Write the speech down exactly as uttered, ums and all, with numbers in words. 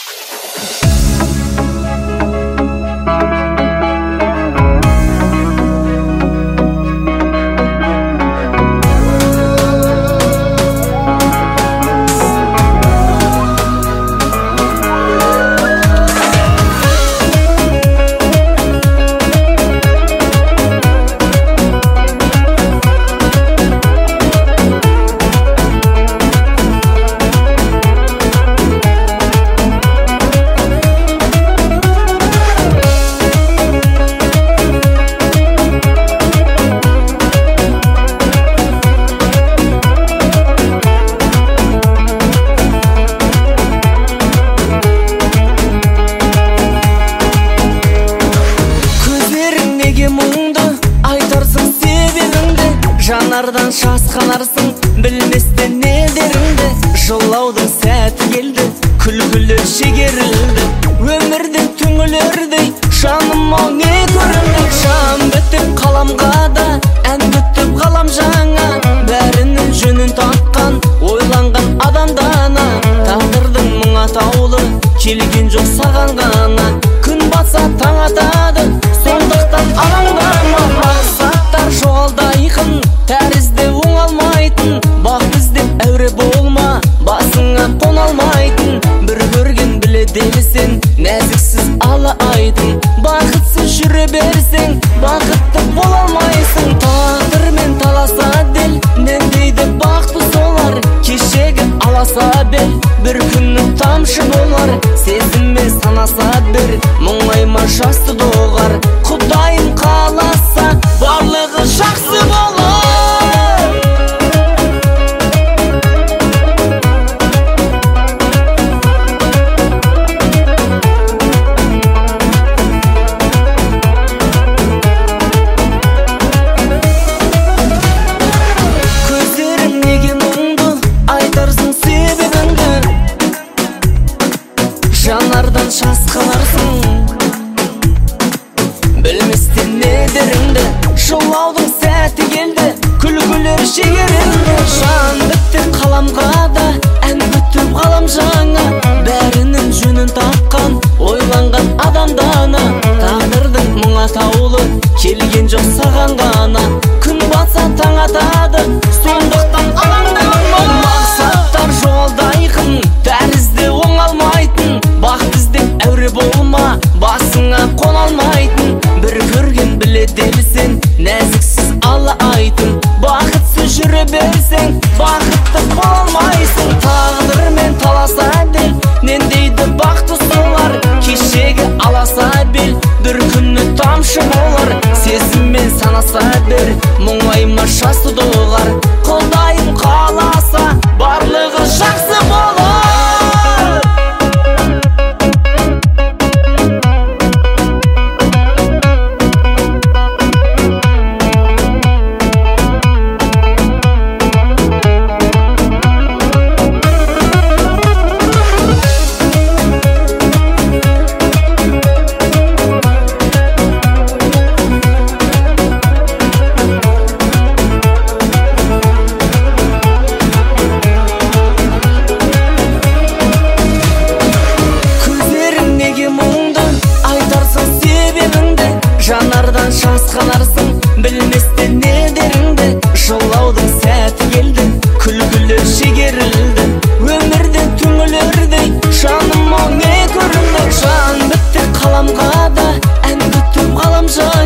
Жанардан шасқанарсың, білместен не деріңді. Жылаудың сәті келді, күлкілі шегерілді. Өмірдің түңілердей, жаным ау не көрінді. Жан бітіп қаламға да, ән бітіп қалам жаңа. Бәрінің жөнін тапқан, ойланған адамдана. Тағдырдың мың атаулы, келген жоқ саған ғана. Күн батса таң атады, сондықтан алаңдама. Мақсаттар жоғалды айқын, тәрізді оңалмайтын. Бақ іздеп әуре болма, басыңа қоналмайтын. Бір көрген біледі сен, нәзіксіз ала айтын. Бақытсыз жүре берсең, бақытты бола алмайсың. Тағдырмен таласа дел, нендейді бақты солар. Кешегі аласа бел, бір күннің тамшы болар. Сезіммен санаса бір, мұңайма жасты доғар. Құдайым қаласа, барлығы жақсы болар. Жанардан шасқанарсың, білместен не деріңді. Жылаудың сәті келді, күлкілер шегерілді. Жан бітіп қаламға да, ән бітіп қалам жаңа. Бәрінің жөнін тапқан, ойланған адамдана. Тағдырдың мың атаулы, келген жоқ саған ғана. Күн батса таң атады, сондықтан алаңдама. Мақсаттар жоғалды айқын, тәрізді оңалмайтын. Бақ іздеп әуре болма, басыңа қоналмайтын. Бір көрген біледі сен, нәзіксіз ала айтын. Бақытсыз жүре берсең, бақытты бола алмайсың. Тағдырмен таласа дел, нендейді бақты солар. Кешегі аласа бел, бір күні тамшы болар. Сезіммен санаса бір, мұңайма жасты доғар. Құдайым қаласа, барлығы жақсы болар. Жанардан шасқанарсың, білместен не деріңді. Жылаудың сәті келді, күлкілі шегерілді. Өмірдің түңілердей, жаным ау не көрінді. Жан бітіп қаламға да, ән бітіп қалам жаңа.